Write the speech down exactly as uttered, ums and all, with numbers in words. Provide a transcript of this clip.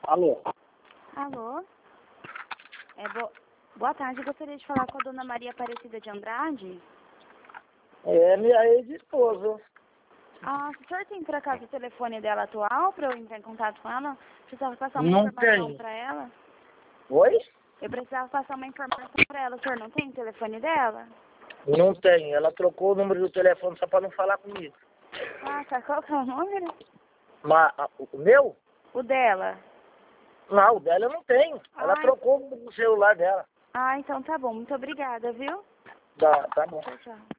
Alô? Alô? É, bo... Boa tarde, eu gostaria de falar com a dona Maria Aparecida de Andrade. É minha ex-esposa. Ah, o senhor tem por acaso o telefone dela atual para eu entrar em contato com ela? Precisava passar uma Não informação tenho. para ela. Oi? Eu precisava passar uma informação para ela. O senhor não tem o telefone dela? Não tenho. Ela trocou o número do telefone só para não falar comigo. Ah, tá. Qual que é o número? Mas a- o meu? O dela. Não, o dela eu não tenho. Ela Ai. trocou o celular dela. Ah, então tá bom. Muito obrigada, viu? Tá, tá bom. Tchau, tchau.